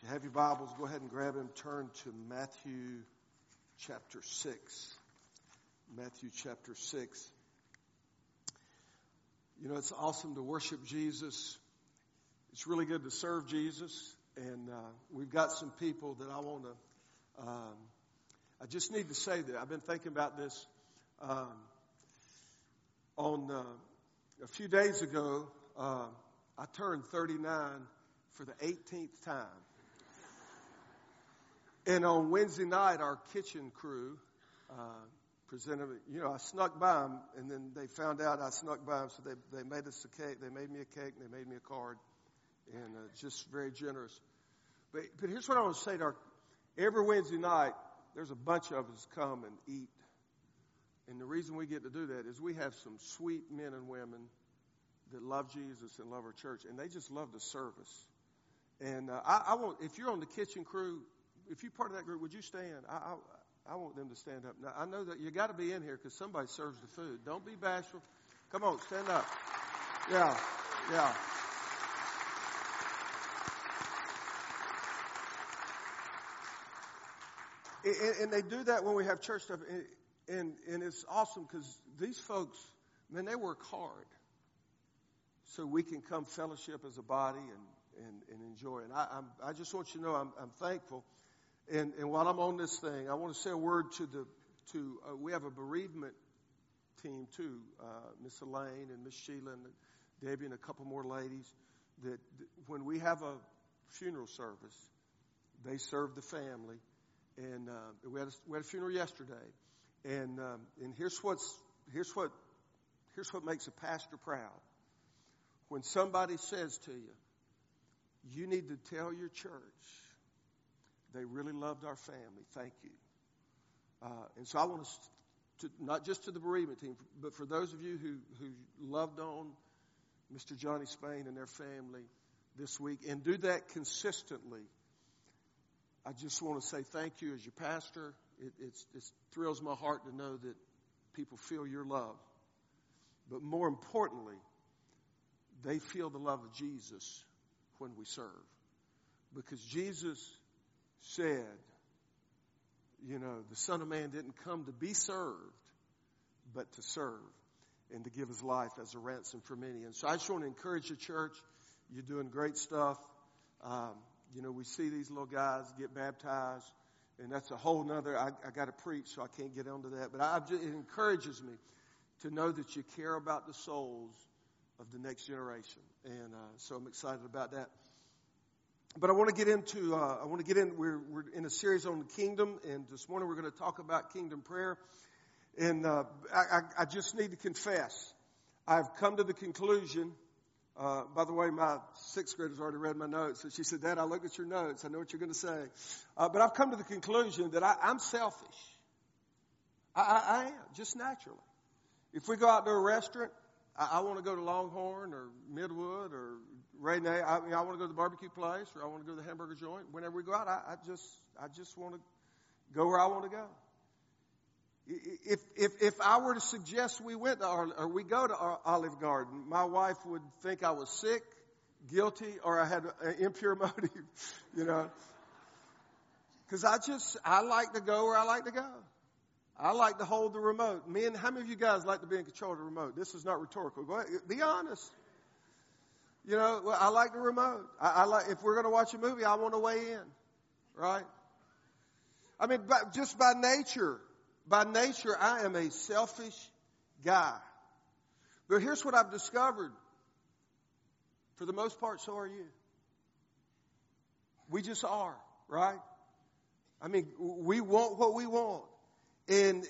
Have your Bibles, go ahead and grab them. Turn to Matthew chapter 6. Matthew chapter 6. You know, it's awesome to worship Jesus. It's really good to serve Jesus. And we've got some people that I want to, I just need to say that. I've been thinking about this. On a few days ago, I turned 39 for the 18th time. And on Wednesday night, our kitchen crew presented, I snuck by them, and then they found out I snuck by them, so they made us a cake. They made me a cake, and they made me a card, and just very generous. But here's what I want to say to every Wednesday night, there's a bunch of us come and eat. And the reason we get to do that is we have some sweet men and women that love Jesus and love our church, and they just love the service. And I want, if you're on the kitchen crew, if you're part of that group, would you stand? I want them to stand up. Now, I know that you got to be in here because somebody serves the food. Don't be bashful. Come on, stand up. Yeah. And they do that when we have church stuff. And it's awesome because these folks, man, they work hard so we can come fellowship as a body and enjoy. And I just want you to know I'm thankful. And while I'm on this thing, I want to say a word to we have a bereavement team too, Miss Elaine and Miss Sheila and Debbie and a couple more ladies that when we have a funeral service, they serve the family. And we had a funeral yesterday. And here's what makes a pastor proud. When somebody says to you, you need to tell your church they really loved our family. Thank you. And so I want to, not just to the bereavement team, but for those of you who loved on Mr. Johnny Spain and their family this week, and do that consistently, I just want to say thank you as your pastor. It thrills my heart to know that people feel your love. But more importantly, they feel the love of Jesus when we serve. Because Jesus said, the Son of Man didn't come to be served, but to serve and to give his life as a ransom for many. And so I just want to encourage the church. You're doing great stuff. We see these little guys get baptized, and that's a whole nother, I got to preach, so I can't get onto that. But it encourages me to know that you care about the souls of the next generation. And so I'm excited about that. But I want to get into, we're in a series on the kingdom, and this morning we're going to talk about kingdom prayer. And I just need to confess, I've come to the conclusion, by the way, my sixth grader's already read my notes. And she said, Dad, I looked at your notes. I know what you're going to say. But I've come to the conclusion that I'm selfish. I am, just naturally. If we go out to a restaurant, I want to go to Longhorn or Midwood or Ray Nay. I want to go to the barbecue place, or I want to go to the hamburger joint. Whenever we go out, I just want to go where I want to go. If I were to suggest we went to or we go to Olive Garden, my wife would think I was sick, guilty, or I had an impure motive, Because I like to go where I like to go. I like to hold the remote. How many of you guys like to be in control of the remote? This is not rhetorical. Go ahead, be honest. I like the remote. I like, if we're going to watch a movie, I want to weigh in, right? Just by nature, I am a selfish guy. But here's what I've discovered. For the most part, so are you. We just are, right? We want what we want. And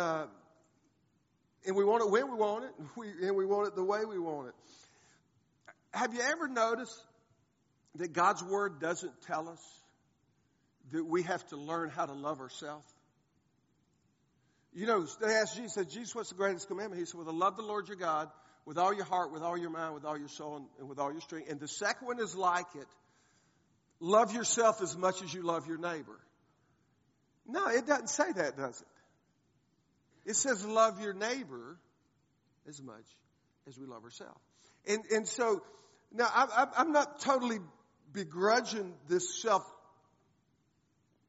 we want it when we want it, and we want it the way we want it. Have you ever noticed that God's Word doesn't tell us that we have to learn how to love ourselves? They asked Jesus, said, Jesus, what's the greatest commandment? He said, well, to love the Lord your God with all your heart, with all your mind, with all your soul, and with all your strength. And the second one is like it. Love yourself as much as you love your neighbor. No, it doesn't say that, does it? It says love your neighbor as much as we love ourselves. And so, now I'm not totally begrudging this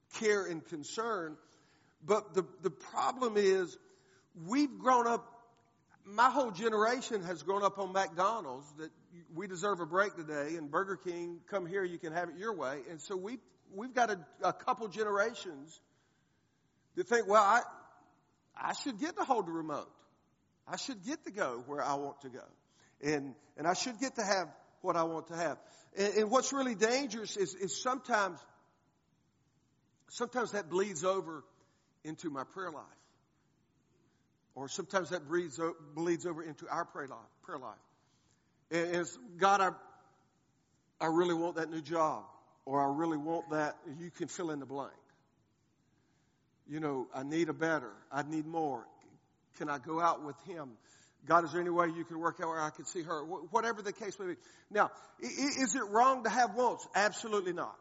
care and concern. But the problem is we've grown up, my whole generation has grown up on McDonald's, that we deserve a break today, and Burger King, come here, you can have it your way. And so we've got a couple generations that think, well, I should get to hold the remote. I should get to go where I want to go. And I should get to have what I want to have. And what's really dangerous is sometimes that bleeds over into my prayer life. Or sometimes that bleeds over into our prayer life. And it's, God, I really want that new job. Or I really want that. You can fill in the blank. You know, I need a better. I need more. Can I go out with him? God, is there any way you can work out where I can see her? Whatever the case may be. Now, is it wrong to have wants? Absolutely not.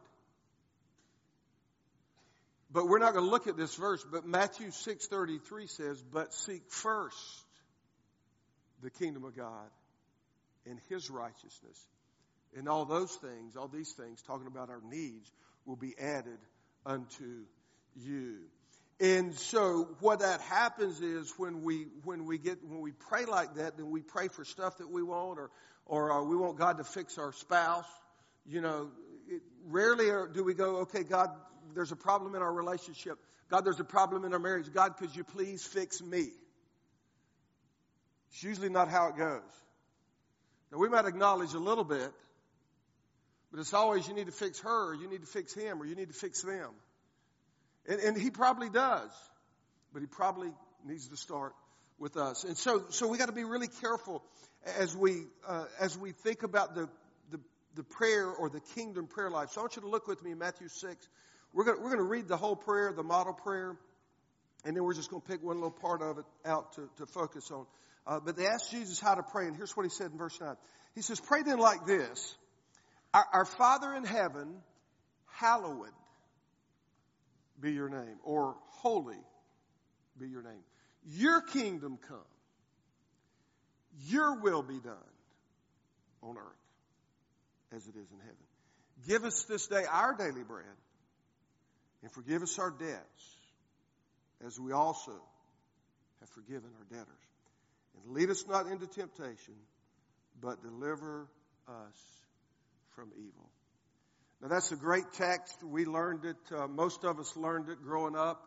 But we're not going to look at this verse. But Matthew 6:33 says, but seek first the kingdom of God and his righteousness. And all these things, talking about our needs, will be added unto you. And so what that happens is when we pray like that, then we pray for stuff that we want, or we want God to fix our spouse. You know, rarely do we go, okay, God, there's a problem in our relationship. God, there's a problem in our marriage. God, could you please fix me? It's usually not how it goes. Now, we might acknowledge a little bit, but it's always you need to fix her, or you need to fix him, or you need to fix them. And he probably does, but he probably needs to start with us. And so we got to be really careful as we think about the prayer or the kingdom prayer life. So I want you to look with me in Matthew 6. We're going to read the whole prayer, the model prayer, and then we're just going to pick one little part of it out to focus on. But they asked Jesus how to pray, and here's what he said in verse 9. He says, pray then like this, our Father in heaven, hallowed be your name, or holy be your name. Your kingdom come. Your will be done on earth as it is in heaven. Give us this day our daily bread, and forgive us our debts as we also have forgiven our debtors. And lead us not into temptation, but deliver us from evil. Now, that's a great text. We learned it. Most of us learned it growing up.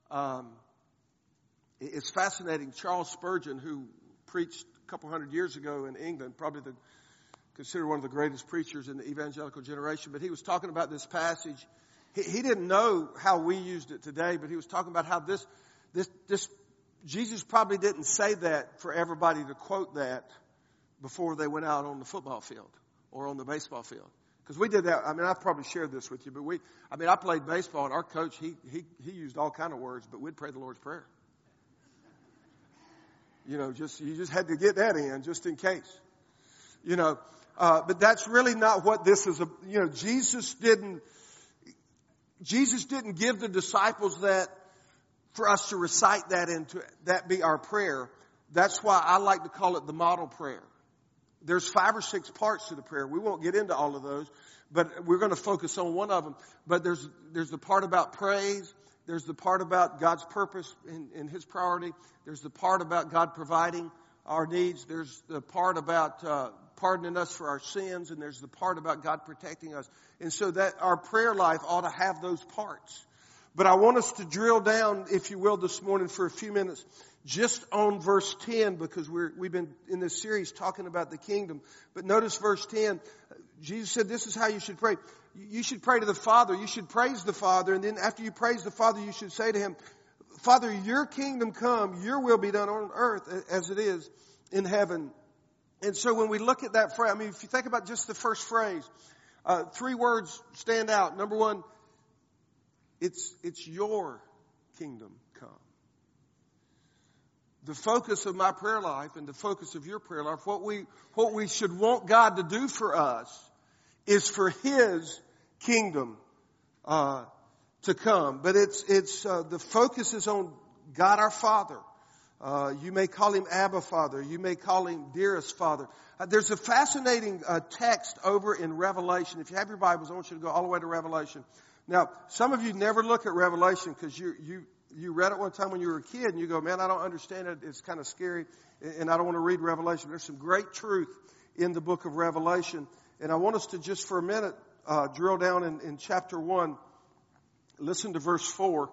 It's fascinating. Charles Spurgeon, who preached a couple hundred years ago in England, probably considered one of the greatest preachers in the evangelical generation, but he was talking about this passage. He didn't know how we used it today, but he was talking about how this Jesus probably didn't say that for everybody to quote that before they went out on the football field or on the baseball field. Because we did that. I mean, I've probably shared this with you, but I played baseball, and our coach, he used all kind of words, but we'd pray the Lord's Prayer. You know, you just had to get that in just in case. You know, but that's really not what this is. You know, Jesus didn't give the disciples that for us to recite that that be our prayer. That's why I like to call it the model prayer. There's 5 or 6 parts to the prayer. We won't get into all of those, but we're going to focus on one of them. But there's the part about praise. There's the part about God's purpose and his priority. There's the part about God providing our needs. There's the part about pardoning us for our sins. And there's the part about God protecting us. And so that our prayer life ought to have those parts. But I want us to drill down, if you will, this morning for a few minutes just on verse 10, because we've been in this series talking about the kingdom. But notice verse 10. Jesus said this is how you should pray. You should pray to the Father. You should praise the Father. And then after you praise the Father, you should say to him, Father, your kingdom come, your will be done on earth as it is in heaven. And so when we look at that phrase, I mean, if you think about just the first phrase, 3 words stand out. Number 1, it's your kingdom come. The focus of my prayer life and the focus of your prayer life, what we should want God to do for us is for his kingdom to come. But it's the focus is on God our Father. You may call him Abba Father. You may call him Dearest Father. There's a fascinating text over in Revelation. If you have your Bibles, I want you to go all the way to Revelation. Now, some of you never look at Revelation because you read it one time when you were a kid and you go, man, I don't understand it. It's kind of scary and I don't want to read Revelation. There's some great truth in the book of Revelation. And I want us to just for a minute drill down in chapter 1. Listen to verse 4.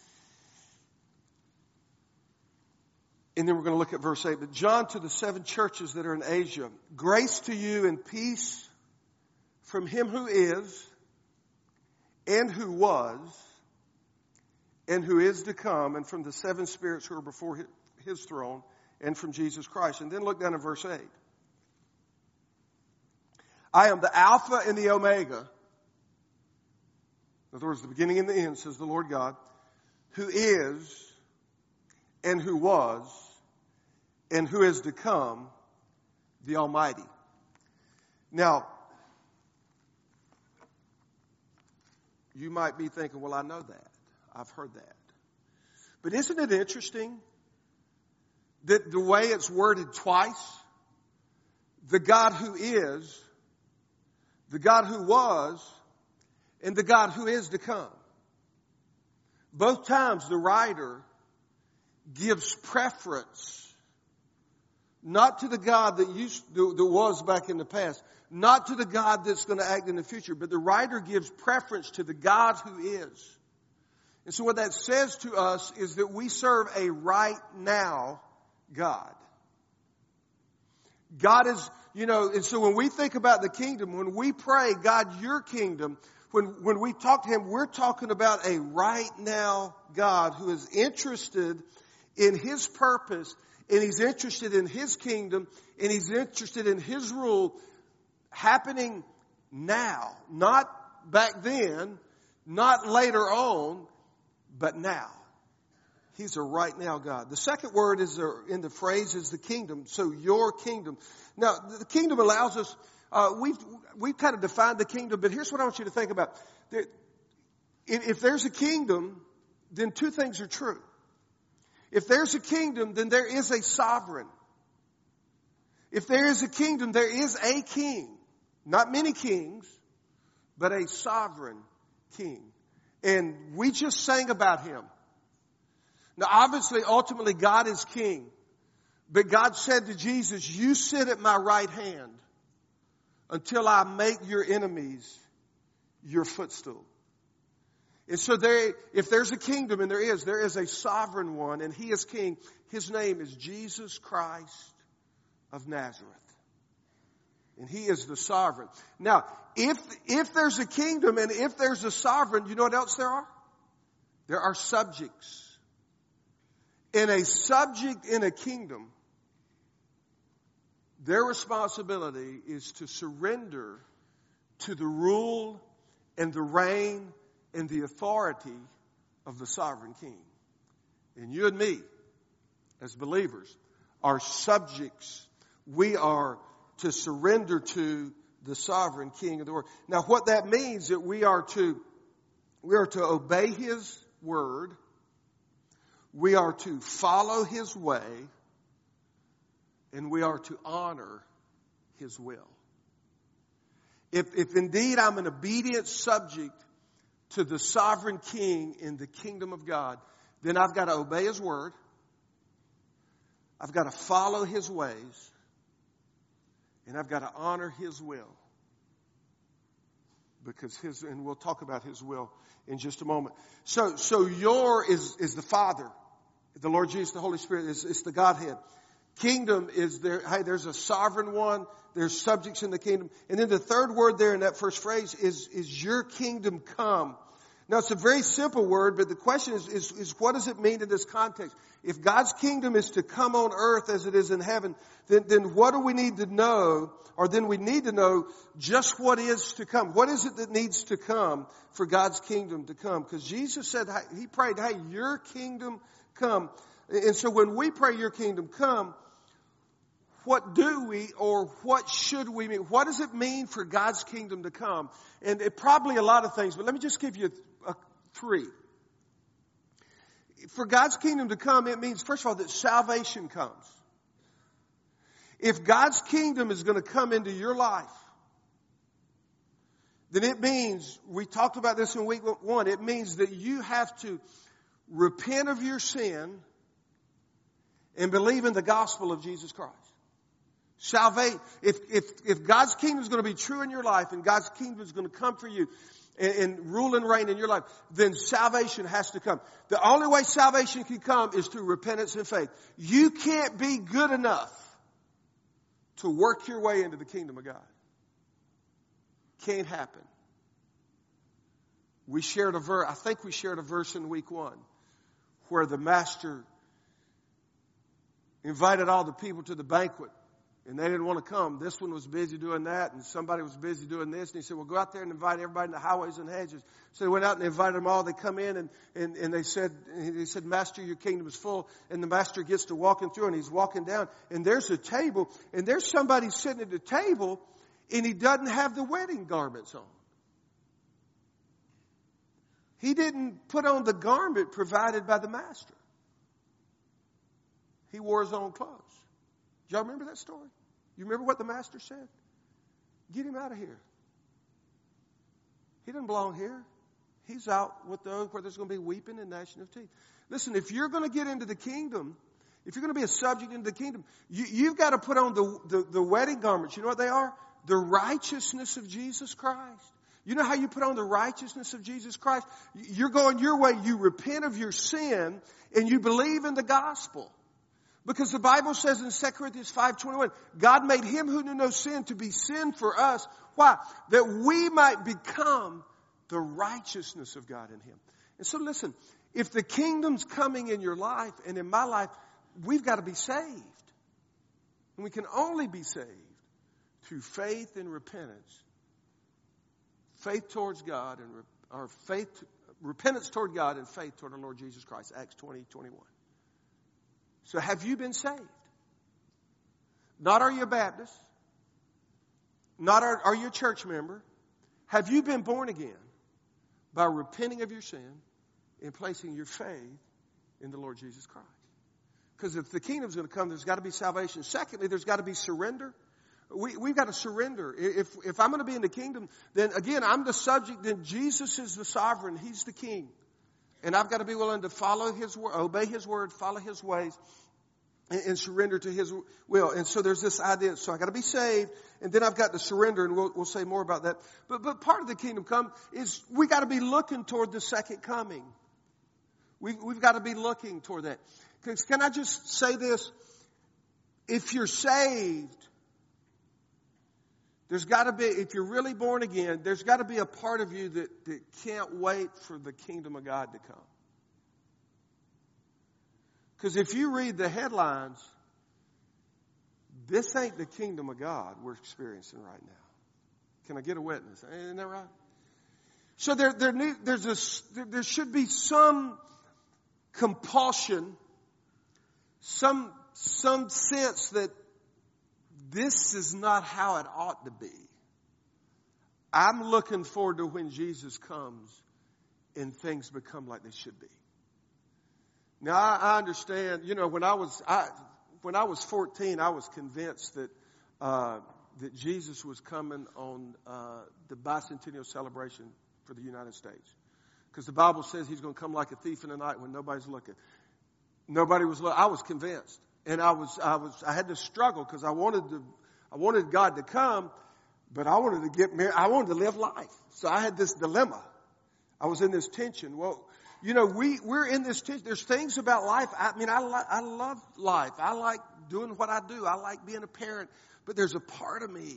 And then we're going to look at verse 8. But John, to the 7 churches that are in Asia, grace to you and peace from him who is, and who was, and who is to come, and from the 7 spirits who are before his throne, and from Jesus Christ. And then look down at verse 8. I am the Alpha and the Omega. In other words, the beginning and the end, says the Lord God, who is, and who was, and who is to come, the Almighty. Now, you might be thinking, well, I know that. I've heard that. But isn't it interesting that the way it's worded twice, the God who is, the God who was, and the God who is to come. Both times the writer gives preference not to the God that was back in the past, not to the God that's going to act in the future, but the writer gives preference to the God who is. And so what that says to us is that we serve a right now God. God is, and so when we think about the kingdom, when we pray, God, your kingdom, when we talk to him, we're talking about a right now God who is interested in his purpose, and he's interested in his kingdom, and he's interested in his rule happening now. Not back then, not later on, but now. He's a right now God. The second word is in the phrase is the kingdom. So your kingdom. Now, the kingdom allows us, we've kind of defined the kingdom, but here's what I want you to think about. If there's a kingdom, then 2 things are true. If there's a kingdom, then there is a sovereign. If there is a kingdom, there is a king. Not many kings, but a sovereign king. And we just sang about him. Now, obviously, ultimately, God is king. But God said to Jesus, you sit at my right hand until I make your enemies your footstool. And so if there's a kingdom, and there is a sovereign one, and he is king. His name is Jesus Christ of Nazareth. And he is the sovereign. Now, if there's a kingdom and if there's a sovereign, you know what else there are? There are subjects. And a subject in a kingdom, their responsibility is to surrender to the rule and the reign and the authority of the sovereign king. And you and me, as believers, are subjects. We are to surrender to the sovereign king of the world. Now, what that means is that we are to obey his word. We are to follow his way, and we are to honor his will. If indeed I'm an obedient subject to the sovereign king in the kingdom of God, then I've got to obey his word. I've got to follow his ways, and I've got to honor his will. Because and we'll talk about his will in just a moment. So your is the Father. The Lord Jesus, the Holy Spirit, is the Godhead. Kingdom is there. Hey, there's a sovereign one. There's subjects in the kingdom. And then the third word there in that first phrase is your kingdom come. Now, it's a very simple word, but the question is what does it mean in this context? If God's kingdom is to come on earth as it is in heaven, then what do we need to know? Or then we need to know just what is to come. What is it that needs to come for God's kingdom to come? Because Jesus said, he prayed, hey, your kingdom come. And so when we pray your kingdom come, what do we or what should we mean? What does it mean for God's kingdom to come? And probably a lot of things, but let me just give you 3. For God's kingdom to come, it means, first of all, that salvation comes. If God's kingdom is going to come into your life, then it means, we talked about this in week 1, it means that you have to repent of your sin and believe in the gospel of Jesus Christ. Salvation. If God's kingdom is going to be true in your life and God's kingdom is going to come for you and rule and reign in your life, then salvation has to come. The only way salvation can come is through repentance and faith. You can't be good enough to work your way into the kingdom of God. Can't happen. We shared a verse, I think we shared a verse in week 1 where the master invited all the people to the banquet and they didn't want to come. This one was busy doing that and somebody was busy doing this. And he said, well, go out there and invite everybody in the highways and hedges. So they went out and invited them all. They come in and he said, Master, your kingdom is full. And the master gets to walking through and he's walking down and there's a table and there's somebody sitting at the table and he doesn't have the wedding garments on. He didn't put on the garment provided by the master. He wore his own clothes. Do y'all remember that story? You remember what the master said? Get him out of here. He doesn't belong here. He's out with those where there's going to be weeping and gnashing of teeth. Listen, if you're going to get into the kingdom, if you're going to be a subject into the kingdom, you've got to put on the wedding garments. You know what they are? The righteousness of Jesus Christ. You know how you put on the righteousness of Jesus Christ? You're going your way. You repent of your sin and you believe in the gospel. Because the Bible says in 2 Corinthians 5:21, God made him who knew no sin to be sin for us. Why? That we might become the righteousness of God in him. And so listen, if the kingdom's coming in your life and in my life, we've got to be saved. And we can only be saved through faith and repentance. Faith towards God and repentance toward God and faith toward our Lord Jesus Christ. Acts 20:21. So have you been saved? Not are you a Baptist. Not are you a church member. Have you been born again by repenting of your sin and placing your faith in the Lord Jesus Christ? Because if the kingdom's going to come, there's got to be salvation. Secondly, there's got to be surrender. We've got to surrender. If I'm going to be in the kingdom, then again, I'm the subject. Then Jesus is the sovereign. He's the king. And I've got to be willing to follow his word, obey his word, follow his ways, and surrender to his will. And so there's this idea. So I got to be saved, and then I've got to surrender, and we'll say more about that. But part of the kingdom come is we got to be looking toward the second coming. We've got to be looking toward that. Can I just say this? If you're saved, there's got to be, if you're really born again, there's got to be a part of you that can't wait for the kingdom of God to come. Because if you read the headlines, this ain't the kingdom of God we're experiencing right now. Can I get a witness? Isn't that right? So there should be some compulsion, some sense that this is not how it ought to be. I'm looking forward to when Jesus comes and things become like they should be. Now, I understand, you know, when I was 14, I was convinced that Jesus was coming on the bicentennial celebration for the United States. Because the Bible says he's going to come like a thief in the night when nobody's looking. Nobody was looking. I was convinced. And I had to struggle because I wanted God to come, but I wanted to get married. I wanted to live life. So I had this dilemma. I was in this tension. Well, you know, we're in this tension. There's things about life. I love life. I like doing what I do. I like being a parent. But there's a part of me.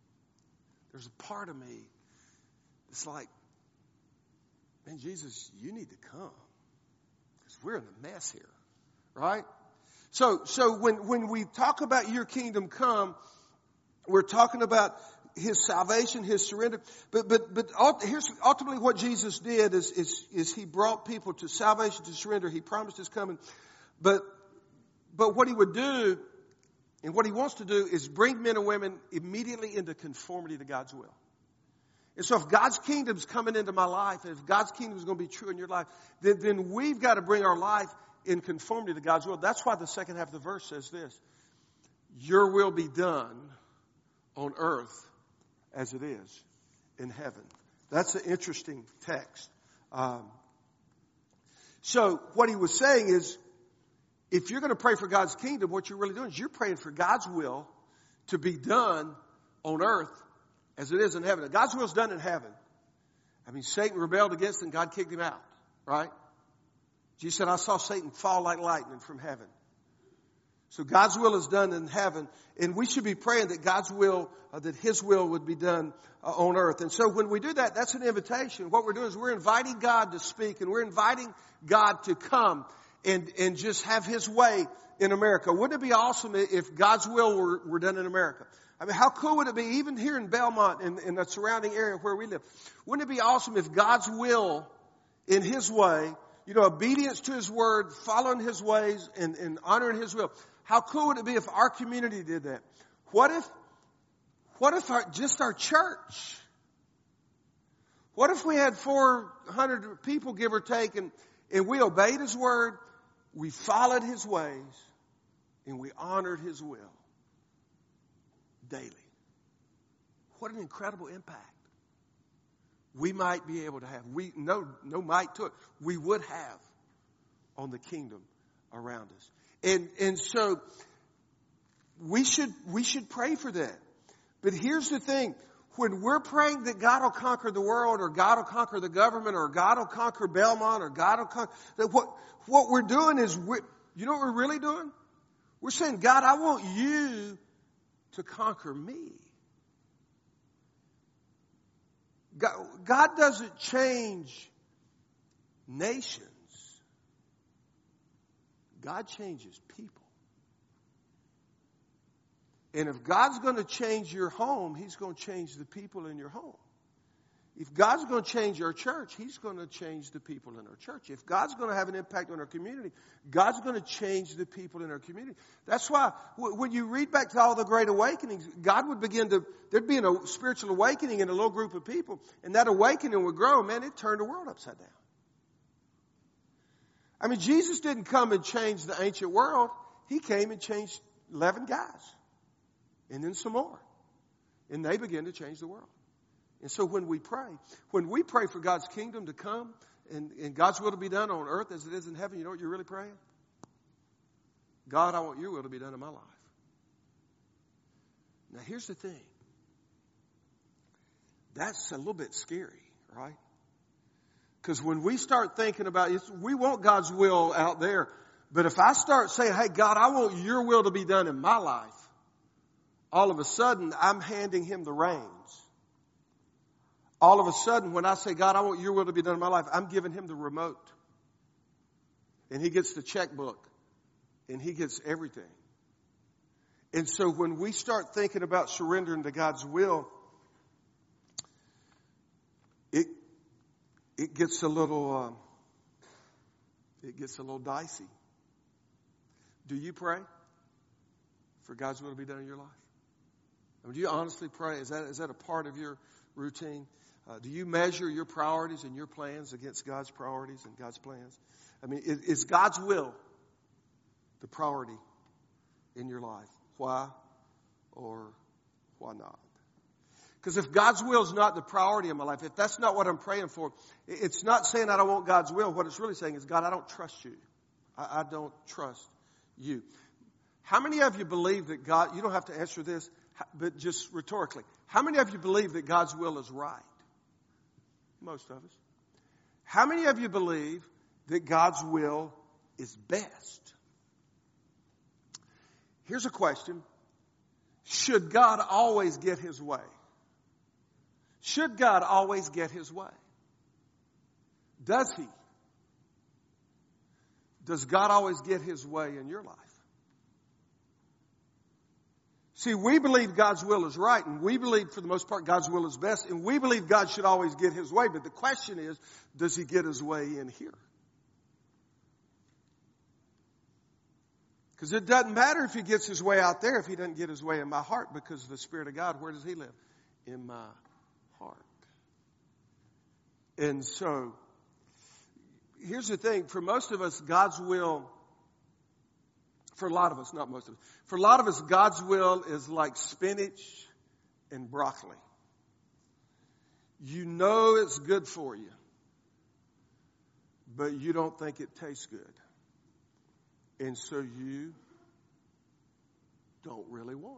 It's like, man, Jesus, you need to come. Because we're in a mess here. Right? So when we talk about your kingdom come, we're talking about his salvation, his surrender. But here's ultimately what Jesus did is he brought people to salvation, to surrender. He promised his coming. But what he would do and what he wants to do is bring men and women immediately into conformity to God's will. And so if God's kingdom's coming into my life, and if God's kingdom is going to be true in your life, then we've got to bring our life in conformity to God's will. That's why the second half of the verse says this: your will be done on earth as it is in heaven. That's an interesting text. So what he was saying is, if you're going to pray for God's kingdom, what you're really doing is you're praying for God's will to be done on earth as it is in heaven. God's will is done in heaven. I mean, Satan rebelled against him, God kicked him out, right? Jesus said, I saw Satan fall like lightning from heaven. So God's will is done in heaven, and we should be praying that God's will, that His will would be done on earth. And so when we do that, that's an invitation. What we're doing is we're inviting God to speak, and we're inviting God to come and just have His way in America. Wouldn't it be awesome if God's will were done in America? I mean, how cool would it be, even here in Belmont, in the surrounding area where we live, wouldn't it be awesome if God's will in His way, obedience to His word, following His ways, and honoring His will? How cool would it be if our community did that? What if just our church? What if we had 400 people, give or take, and we obeyed His word, we followed His ways, and we honored His will daily? What an incredible impact we might be able to have. No might to it. We would have on the kingdom around us. And so we should pray for that. But here's the thing. When we're praying that God will conquer the world, or God will conquer the government, or God will conquer Belmont, or God will conquer, what we're doing is, you know what we're really doing? We're saying, God, I want you to conquer me. God doesn't change nations. God changes people. And if God's going to change your home, He's going to change the people in your home. If God's going to change our church, He's going to change the people in our church. If God's going to have an impact on our community, God's going to change the people in our community. That's why when you read back to all the great awakenings, God would there'd be a spiritual awakening in a little group of people, and that awakening would grow. Man, it turned the world upside down. I mean, Jesus didn't come and change the ancient world. He came and changed 11 guys. And then some more. And they began to change the world. And so when we pray for God's kingdom to come and God's will to be done on earth as it is in heaven, you know what you're really praying? God, I want your will to be done in my life. Now here's the thing. That's a little bit scary, right? Because when we start thinking about it, we want God's will out there. But if I start saying, hey, God, I want your will to be done in my life, all of a sudden, I'm handing Him the reins. All of a sudden, when I say, God, I want your will to be done in my life, I'm giving Him the remote. And He gets the checkbook. And He gets everything. And so when we start thinking about surrendering to God's will, it gets a little dicey. Do you pray for God's will to be done in your life? I mean, do you honestly pray? Is that a part of your routine? Do you measure your priorities and your plans against God's priorities and God's plans? I mean, is God's will the priority in your life? Why or why not? Because if God's will is not the priority in my life, if that's not what I'm praying for, it's not saying I don't want God's will. What it's really saying is, God, I don't trust you. I don't trust you. How many of you believe that God, you don't have to answer this, but just rhetorically, how many of you believe that God's will is right? Most of us. How many of you believe that God's will is best? Here's a question. Should God always get His way? Should God always get His way? Does He? Does God always get His way in your life? See, we believe God's will is right, and we believe, for the most part, God's will is best, and we believe God should always get His way, but the question is, does He get His way in here? Because it doesn't matter if He gets His way out there if He doesn't get His way in my heart, because the Spirit of God, where does He live? In my heart. And so, here's the thing. For most of us, God's will, for a lot of us, not most of us, for a lot of us, God's will is like spinach and broccoli. You know it's good for you, but you don't think it tastes good. And so you don't really want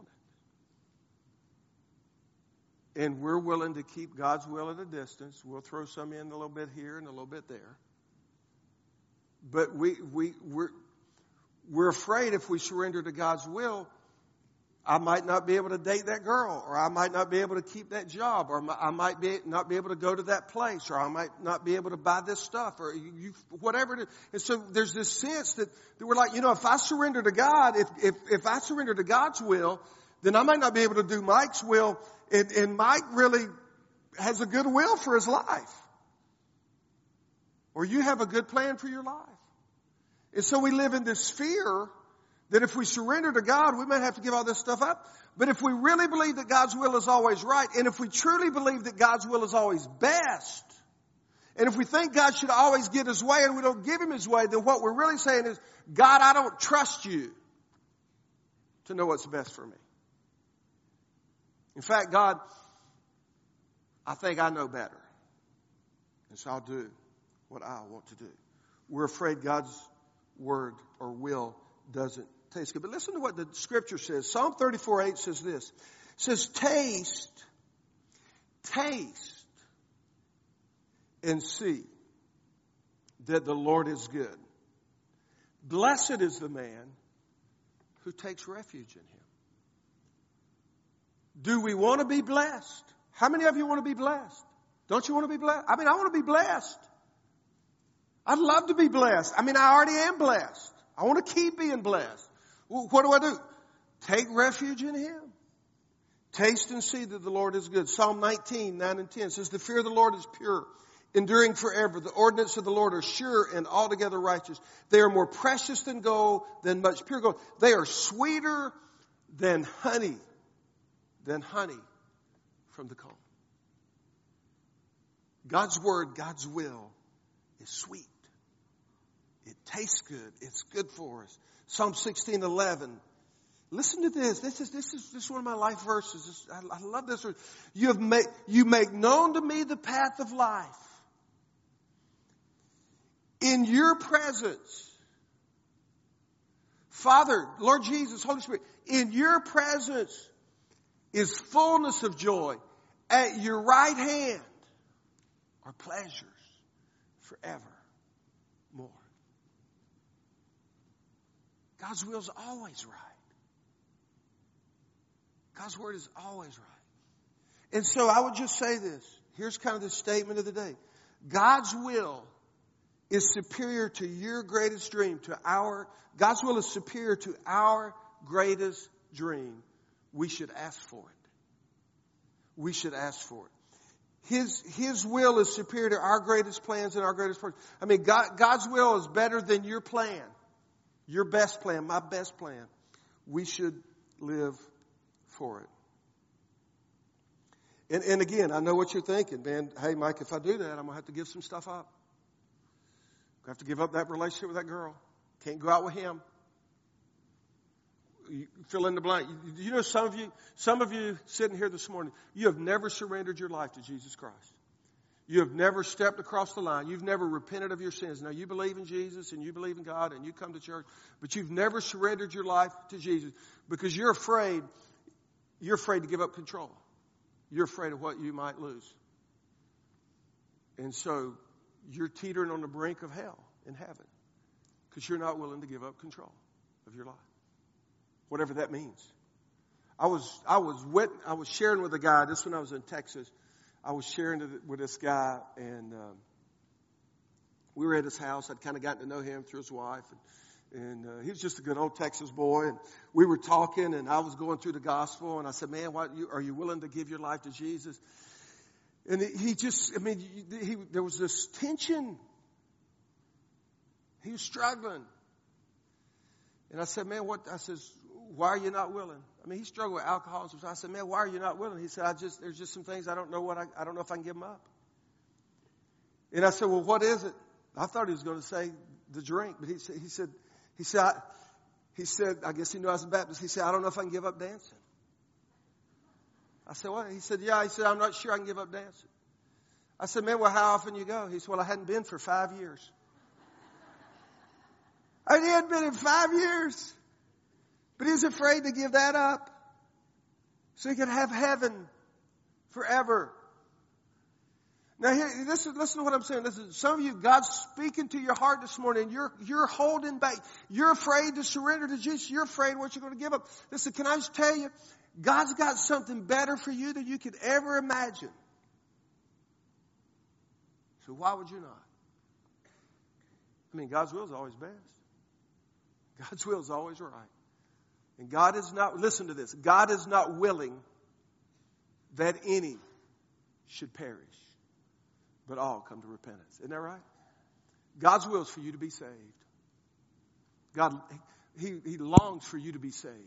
it. And we're willing to keep God's will at a distance. We'll throw some in a little bit here and a little bit there. But we're afraid if we surrender to God's will, I might not be able to date that girl, or I might not be able to keep that job, or I might not be able to go to that place, or I might not be able to buy this stuff, or whatever it is. And so there's this sense that we're like, if I surrender to God, if I surrender to God's will, then I might not be able to do Mike's will, and Mike really has a good will for his life. Or you have a good plan for your life. And so we live in this fear that if we surrender to God, we may have to give all this stuff up. But if we really believe that God's will is always right, and if we truly believe that God's will is always best, and if we think God should always get His way and we don't give Him His way, then what we're really saying is, God, I don't trust you to know what's best for me. In fact, God, I think I know better. And so I'll do what I want to do. We're afraid God's word or will doesn't taste good. But listen to what the scripture says. Psalm 34:8 says this. It says, taste and see that the Lord is good. Blessed is the man who takes refuge in Him. Do we want to be blessed? How many of you want to be blessed? Don't you want to be blessed? I want to be blessed. I'd love to be blessed. I already am blessed. I want to keep being blessed. What do? Take refuge in Him. Taste and see that the Lord is good. Psalm 19:9-10 says, the fear of the Lord is pure, enduring forever. The ordinance of the Lord are sure and altogether righteous. They are more precious than gold, than much pure gold. They are sweeter than honey from the comb. God's word, God's will is sweet. It tastes good. It's good for us. Psalm 16:11. Listen to this. This is one of my life verses. I love this verse. You make known to me the path of life. In your presence, Father, Lord Jesus, Holy Spirit, in your presence is fullness of joy. At your right hand are pleasures forevermore. God's will is always right. God's word is always right. And so I would just say this. Here's kind of the statement of the day. God's will is superior to your greatest dream, God's will is superior to our greatest dream. We should ask for it. We should ask for it. His will is superior to our greatest plans and our greatest purpose. God's will is better than your plan. Your best plan, my best plan. We should live for it. And again, I know what you're thinking, man. Hey, Mike, if I do that, I'm going to have to give some stuff up. I have to give up that relationship with that girl. Can't go out with him. You fill in the blank. You know, some of you sitting here this morning, you have never surrendered your life to Jesus Christ. You have never stepped across the line. You've never repented of your sins. Now, you believe in Jesus and you believe in God and you come to church, but you've never surrendered your life to Jesus because you're afraid to give up control. You're afraid of what you might lose. And so you're teetering on the brink of hell in heaven because you're not willing to give up control of your life, whatever that means. I was sharing with a guy, this when I was in Texas. I was sharing with this guy, and we were at his house. I'd kind of gotten to know him through his wife, and he was just a good old Texas boy. And we were talking, and I was going through the gospel, and I said, "Man, are you willing to give your life to Jesus?" And there was this tension. He was struggling, and I said, "Man, what?" I says, "Why are you not willing?" He struggled with alcoholism. So I said, "Man, why are you not willing?" He said, "There's just some things I don't know I don't know if I can give them up." And I said, "Well, what is it?" I thought he was going to say the drink, but he said, I guess he knew I was a Baptist. He said, "I don't know if I can give up dancing." I said, "What?" He said, "Yeah." He said, "I'm not sure I can give up dancing." I said, man, well, how often you go? He said, well, I hadn't been for 5 years. He hadn't been in 5 years. But he was afraid to give that up so he could have heaven forever. Now, here, listen to what I'm saying. Listen, some of you, God's speaking to your heart this morning. You're holding back. You're afraid to surrender to Jesus. You're afraid of what you're going to give up. Listen, can I just tell you, God's got something better for you than you could ever imagine. So why would you not? I mean, God's will is always best. God's will is always right. And God is not, listen to this, God is not willing that any should perish, but all come to repentance. Isn't that right? God's will is for you to be saved. God, He longs for you to be saved.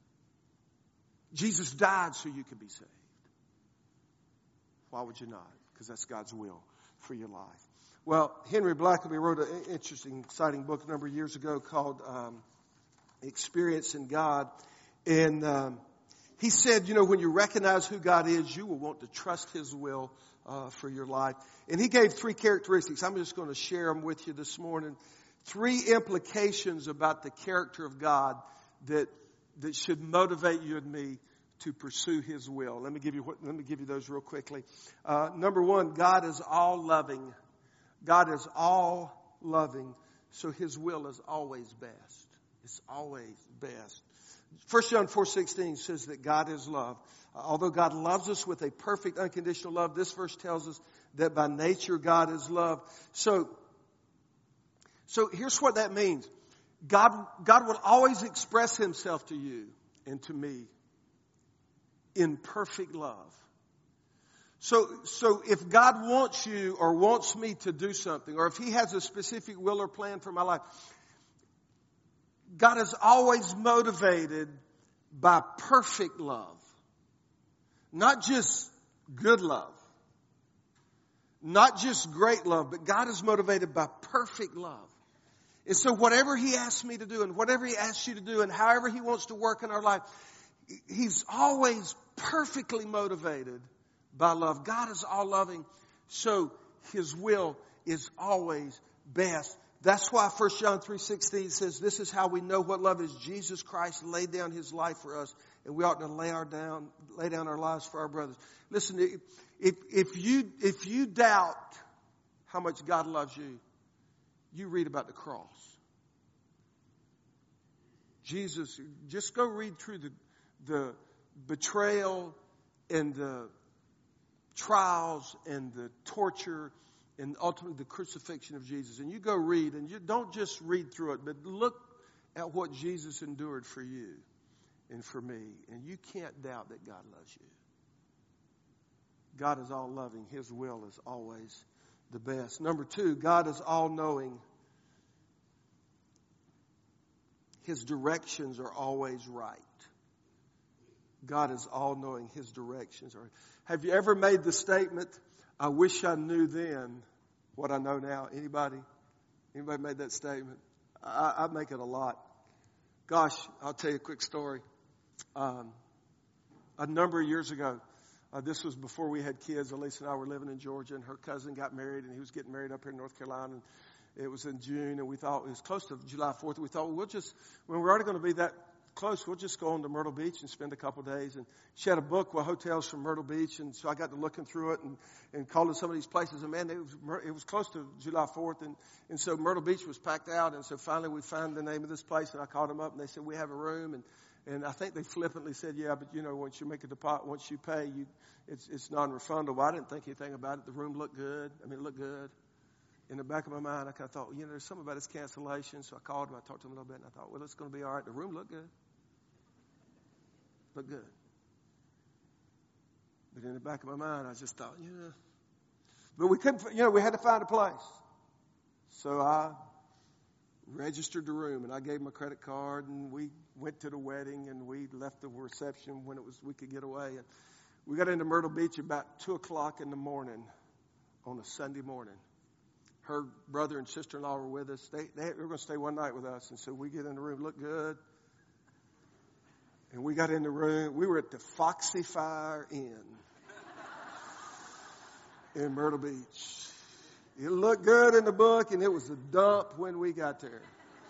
Jesus died so you could be saved. Why would you not? Because that's God's will for your life. Well, Henry Blackaby wrote an interesting, exciting book a number of years ago called Experiencing God. And he said, you know, when you recognize who God is, you will want to trust His will for your life. And he gave 3 characteristics. I'm just going to share them with you this morning. 3 implications about the character of God that should motivate you and me to pursue His will. Let me give you those real quickly. Number 1, God is all loving. God is all loving, so His will is always best. It's always best. 1 John 4:16 says that God is love. Although God loves us with a perfect, unconditional love, this verse tells us that by nature God is love. So here's what that means. God will always express Himself to you and to me in perfect love. So if God wants you or wants me to do something, or if He has a specific will or plan for my life, God is always motivated by perfect love. Not just good love. Not just great love, but God is motivated by perfect love. And so whatever He asks me to do and whatever He asks you to do and however He wants to work in our life, He's always perfectly motivated by love. God is all loving, so His will is always best. That's why 1 John 3:16 says this is how we know what love is. Jesus Christ laid down His life for us, and we ought to lay down our lives for our brothers. Listen, if you doubt how much God loves you, you read about the cross. Jesus, just go read through the betrayal and the trials and the torture and ultimately the crucifixion of Jesus. And you go read, and you don't just read through it, but look at what Jesus endured for you and for me. And you can't doubt that God loves you. God is all loving. His will is always the best. Number 2, God is all knowing. His directions are always right. God is all knowing. His directions are. Have you ever made the statement, I wish I knew then what I know now? Anybody made that statement? I make it a lot. Gosh, I'll tell you a quick story. A number of years ago, this was before we had kids. Elise and I were living in Georgia, and her cousin got married, and he was getting married up here in North Carolina. And it was in June, and we thought it was close to July 4th. We thought, well, when we're already going to be that close, we'll just go on to Myrtle Beach and spend a couple of days. And she had a book with hotels from Myrtle Beach, and so I got to looking through it and calling some of these places. And man, it was close to July 4th, and so Myrtle Beach was packed out. And so finally we found the name of this place, and I called them up, and they said, we have a room. And I think they flippantly said, yeah, but you know, once you make a deposit, once you pay, it's non-refundable. I didn't think anything about it. The room looked good. I mean, it looked good. In the back of my mind, I kind of thought, well, you know, there's something about this cancellation. So I called him. I talked to him a little bit, and I thought, well, it's going to be all right. The room looked good. Looked good. But in the back of my mind, I just thought, But we couldn't, we had to find a place. So I registered the room, and I gave him a credit card, and we went to the wedding, and we left the reception when we could get away. And we got into Myrtle Beach about 2:00 in the morning on a Sunday morning. Her brother and sister-in-law were with us. They were going to stay one night with us. And so we get in the room, look good. And we got in the room. We were at the Foxy Fire Inn. in Myrtle Beach. It looked good in the book, and it was a dump when we got there.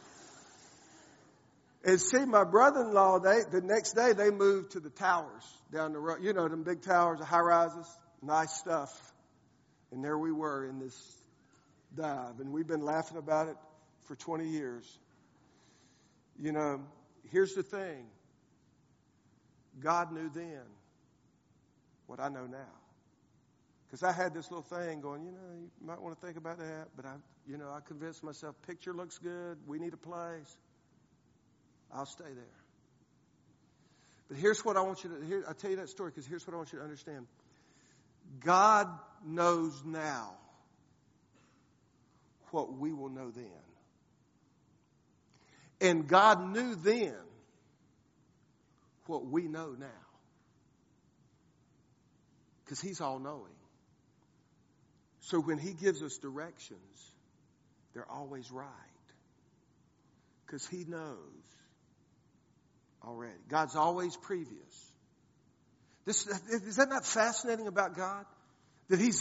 And see, my brother-in-law, the next day, they moved to the towers down the road. You know, them big towers, the high-rises, nice stuff. And there we were in this dive. And we've been laughing about it for 20 years. You know, here's the thing. God knew then what I know now. Because I had this little thing going, you might want to think about that. But I convinced myself, picture looks good. We need a place. I'll stay there. But here's what I want you to, I'll tell you that story because here's what I want you to understand. God knows now what we will know then. And God knew then what we know now. Because He's all-knowing. So when He gives us directions, they're always right. Because He knows already. God's always previous. Is that not fascinating about God? That He's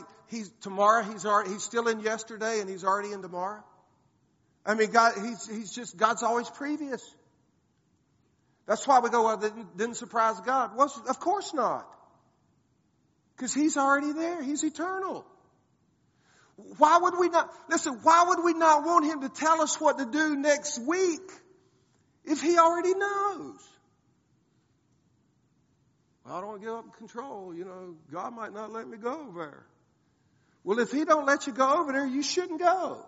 still in yesterday and He's already in tomorrow? I mean, God, God's always previous. That's why we go, well, that didn't surprise God. Well, of course not. Because He's already there. He's eternal. Why would we not want Him to tell us what to do next week if He already knows? Well, I don't want to give up control. God might not let me go over there. Well, if He don't let you go over there, you shouldn't go.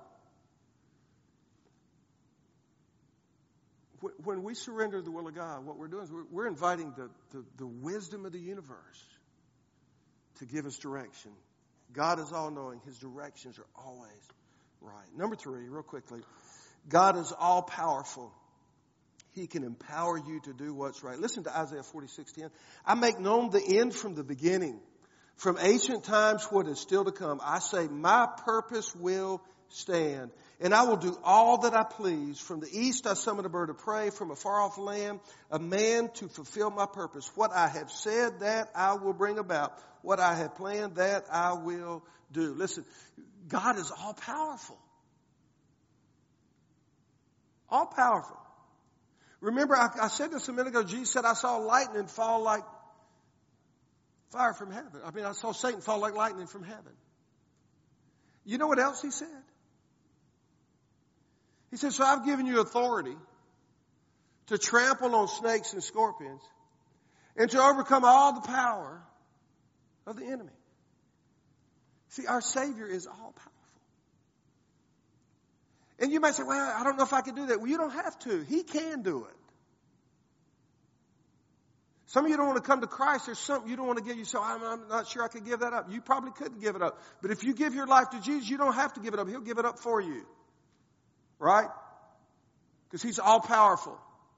When we surrender to the will of God, what we're doing is we're inviting the wisdom of the universe to give us direction. God is all-knowing. His directions are always right. Number 3, real quickly. God is all-powerful. He can empower you to do what's right. Listen to Isaiah 46:10. I make known the end from the beginning. From ancient times what is still to come. I say my purpose will stand. And I will do all that I please. From the east I summon a bird of prey. From a far off land, a man to fulfill my purpose. What I have said, that I will bring about. What I have planned, that I will do. Listen, God is all powerful. All powerful. Remember, I said this a minute ago. Jesus said, I saw lightning fall like fire from heaven. I saw Satan fall like lightning from heaven. You know what else He said? He said, so I've given you authority to trample on snakes and scorpions and to overcome all the power of the enemy. See, our Savior is all powerful. And you might say, well, I don't know if I can do that. Well, you don't have to. He can do it. Some of you don't want to come to Christ. There's something you don't want to give. You say, I'm not sure I could give that up. You probably couldn't give it up. But if you give your life to Jesus, you don't have to give it up. He'll give it up for you. Right? Because He's all powerful.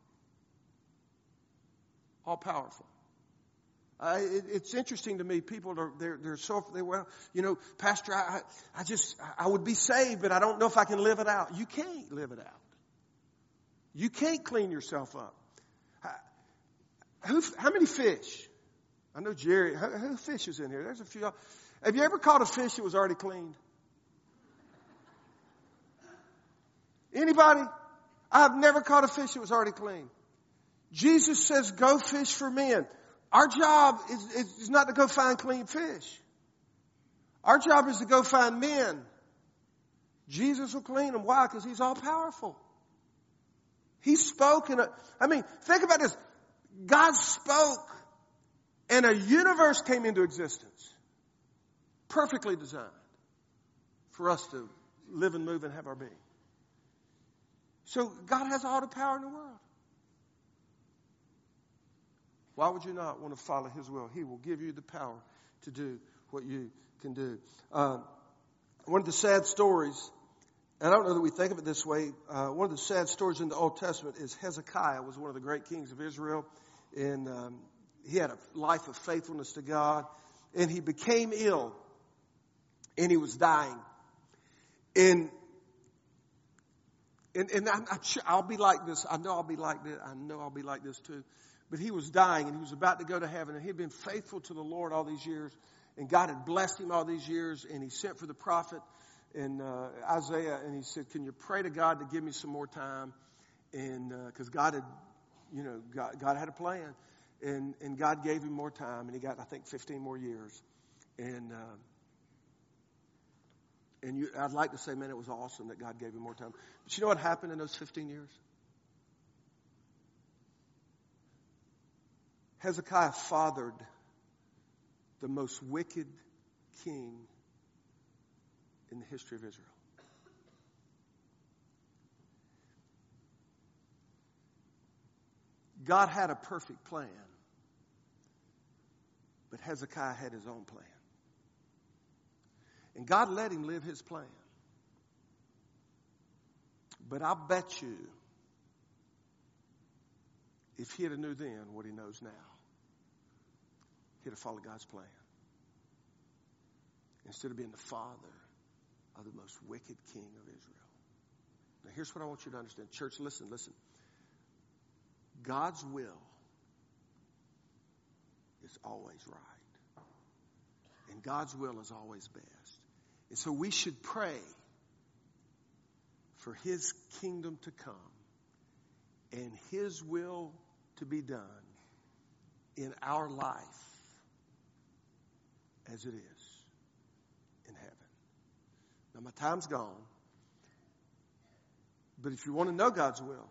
All powerful. It's interesting to me. People Pastor, I would be saved, but I don't know if I can live it out. You can't live it out. You can't clean yourself up. How many fish? I know Jerry. Who fishes in here? There's a few. Have you ever caught a fish that was already cleaned? Anybody? I've never caught a fish that was already clean. Jesus says, go fish for men. Our job is not to go find clean fish. Our job is to go find men. Jesus will clean them. Why? Because He's all powerful. He spoke think about this. God spoke and a universe came into existence. Perfectly designed for us to live and move and have our being. So God has all the power in the world. Why would you not want to follow His will? He will give you the power to do what you can do. One of the sad stories, and I don't know that we think of it this way, one of the sad stories in the Old Testament is Hezekiah was one of the great kings of Israel. And he had a life of faithfulness to God. And he became ill. And he was dying. And I'm sure I'll be like this. I know I'll be like this. I know I'll be like this too. But he was dying and he was about to go to heaven. And he'd been faithful to the Lord all these years. And God had blessed him all these years, and he sent for the prophet in Isaiah, and he said, can you pray to God to give me some more time? And because God had, God had a plan. And God gave him more time, and he got, I think, 15 more years. And I'd like to say, man, it was awesome that God gave him more time. But you know what happened in those 15 years? Hezekiah fathered the most wicked king in the history of Israel. God had a perfect plan, but Hezekiah had his own plan. And God let him live his plan. But I bet you, if he'd have knew then what he knows now, he'd have followed God's plan. Instead of being the father of the most wicked king of Israel. Now here's what I want you to understand. Church, listen. God's will is always right. And God's will is always best. And so we should pray for his kingdom to come and his will to be done in our life as it is in heaven. Now my time's gone. But if you want to know God's will,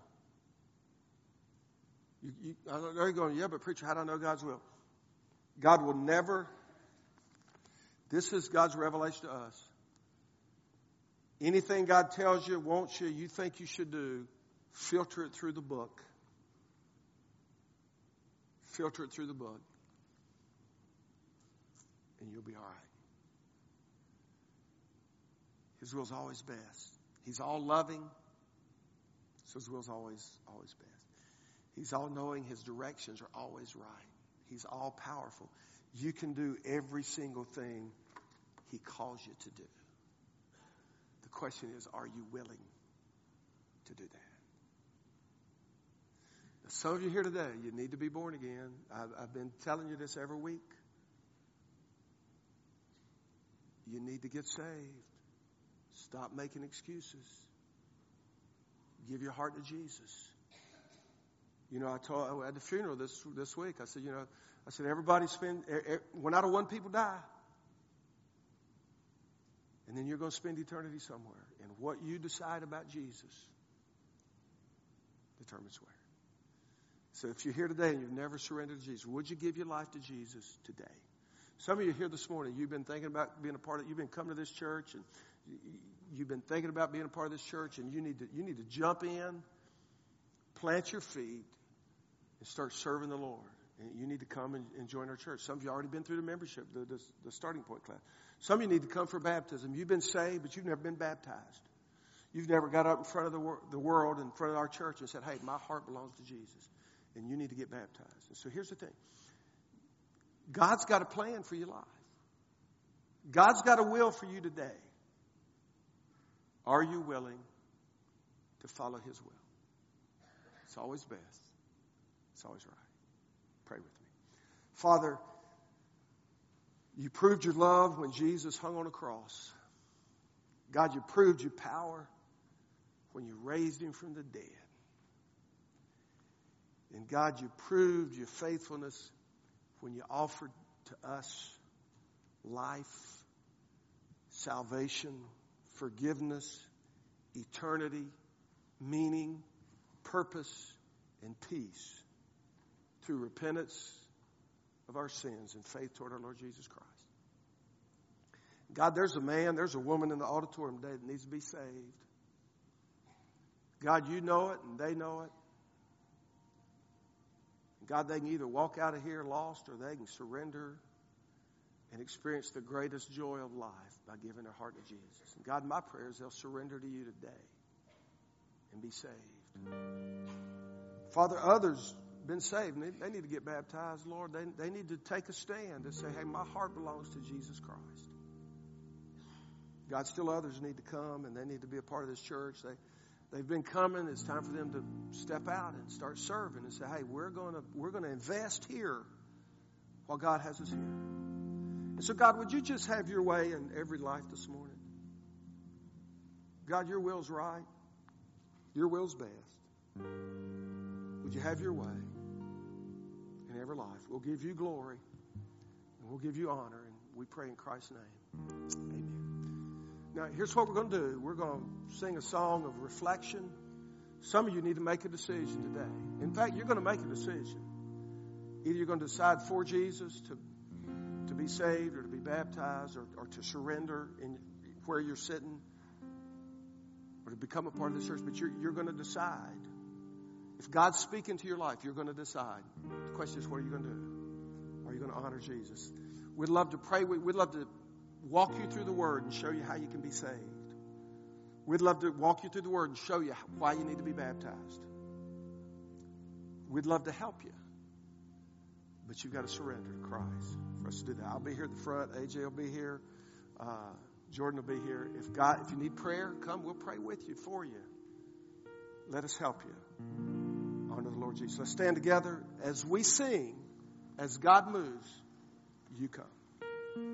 I know you're going, yeah, but preacher, how do I know God's will? God will never, this is God's revelation to us. Anything God tells you, wants you, you think you should do, filter it through the book. Filter it through the book. And you'll be all right. His will's always best. He's all loving, so his will's always best. He's all knowing. His directions are always right. He's all powerful. You can do every single thing he calls you to do. The question is, are you willing to do that? Now, some of you here today, you need to be born again. I've been telling you this every week. You need to get saved. Stop making excuses. Give your heart to Jesus. I told at the funeral this week, I said, everybody one out of one people die. And then you're going to spend eternity somewhere. And what you decide about Jesus determines where. So if you're here today and you've never surrendered to Jesus, would you give your life to Jesus today? Some of you here this morning, you've been thinking about being a part of, you've been coming to this church, and you've been thinking about being a part of this church, and you need to jump in, plant your feet, and start serving the Lord. And you need to come and join our church. Some of you have already been through the membership, the starting point class. Some of you need to come for baptism. You've been saved, but you've never been baptized. You've never got up in front of the world, in front of our church, and said, hey, my heart belongs to Jesus. And you need to get baptized. And so here's the thing. God's got a plan for your life. God's got a will for you today. Are you willing to follow his will? It's always best. It's always right. Pray with me. Father, you proved your love when Jesus hung on a cross. God, you proved your power when you raised him from the dead. And God, you proved your faithfulness when you offered to us life, salvation, forgiveness, eternity, meaning, purpose, and peace through repentance of our sins and faith toward our Lord Jesus Christ. God, there's a woman in the auditorium today that needs to be saved. God, you know it and they know it. God, they can either walk out of here lost or they can surrender and experience the greatest joy of life by giving their heart to Jesus. And God, my prayer is they'll surrender to you today and be saved. Father, others been saved. And they need to get baptized, Lord. They need to take a stand and say, hey, my heart belongs to Jesus Christ. God, still others need to come and they need to be a part of this church. They've been coming. It's time for them to step out and start serving and say, hey, we're going to invest here while God has us here. And So God, would you just have your way in every life this morning? God, your will's right. Your will's best. Would you have your way in every life? We'll give you glory and we'll give you honor, and we pray in Christ's name. Amen. Now, here's what we're going to do. We're going to sing a song of reflection. Some of you need to make a decision today. In fact, you're going to make a decision. Either you're going to decide for Jesus to be saved or to be baptized or to surrender in where you're sitting or to become a part of the church. But you're going to decide. If God's speaking to your life, you're going to decide. The question is, what are you going to do? Are you going to honor Jesus? We'd love to pray. We'd love to walk you through the Word and show you how you can be saved. We'd love to walk you through the Word and show you why you need to be baptized. We'd love to help you. But you've got to surrender to Christ for us to do that. I'll be here at the front. AJ will be here. Jordan will be here. If you need prayer, come. We'll pray with you, for you. Let us help you. Honor the Lord Jesus. Let's stand together as we sing. As God moves, you come.